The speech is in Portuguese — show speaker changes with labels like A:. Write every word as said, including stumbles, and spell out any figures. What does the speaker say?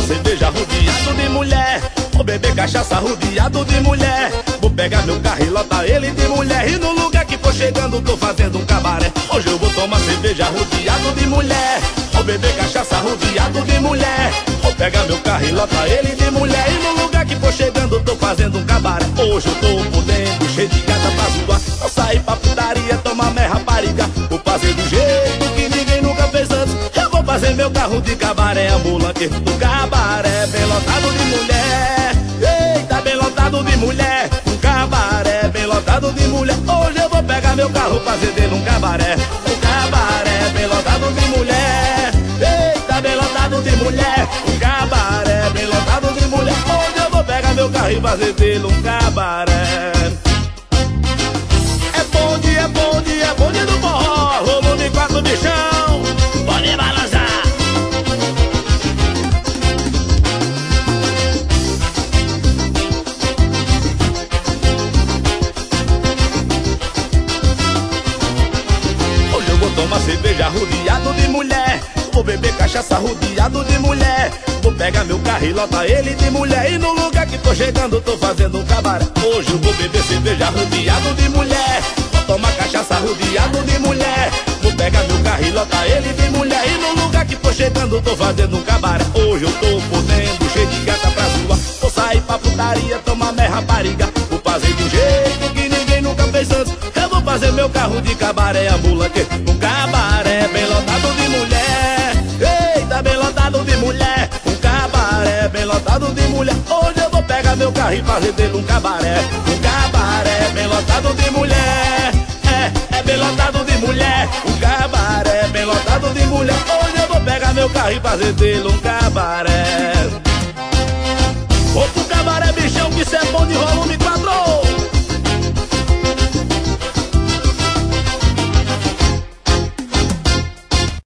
A: cerveja rodeado de mulher. Vou beber cachaça rodeado de mulher. Vou pegar meu carro e lotar ele de mulher. E no lugar que for chegando tô fazendo um cabaré. Hoje eu vou tomar cerveja rodeado de mulher. Vou beber cachaça rodeado de mulher. Vou pegar meu carro e lotar ele de mulher. E no lugar que for chegando tô fazendo um cabaré. Hoje eu tô podendo, cheio de gata pra zoar. Vou sair pra putaria, tomar minha rapariga. Vou fazer do jeito que ninguém nunca fez antes. Eu vou fazer meu carro de cabaré ambulante. Do cabaré bem lotado de mulher. Eita, bem lotado de mulher. Um cabaré bem lotado de mulher. Hoje eu vou pegar meu carro, fazer dele um cabaré. Um cabaré bem lotado de mulher. Eita, bem lotado de mulher. Um cabaré bem lotado de mulher. Hoje eu vou pegar meu carro e fazer dele um cabaré. É bonde, é bonde, é bonde do forró. Volume quatro, bichão. Pode balançar. Hoje eu vou tomar cerveja rodeado de mulher. Vou beber cachaça rodeado de mulher. Vou pegar meu carro e lotar ele de mulher. E no lugar que tô chegando tô fazendo um cabaré. Hoje eu vou beber cerveja rodeado de mulher. Vou tomar cachaça rodeado de mulher. Vou pegar meu carro e lotar ele de mulher. E no lugar que tô chegando tô fazendo um cabaré. Hoje eu tô podendo, cheio de gata pra zoar. Vou sair pra putaria, tomar minha rapariga. Vou fazer do jeito que ninguém nunca fez antes. Eu vou fazer meu carro de cabaré ambulante. Um cabaré bem lotado de mulher. Eita, bem lotado de mulher. Um cabaré bem lotado de mulher. Hoje eu vou pegar meu carro e fazer dele um cabaré. Um cabaré bem lotado de mulher. É, é bem lotado de mulher. Um cabaré bem lotado de mulher. Hoje eu vou pegar meu carro e fazer dele um cabaré.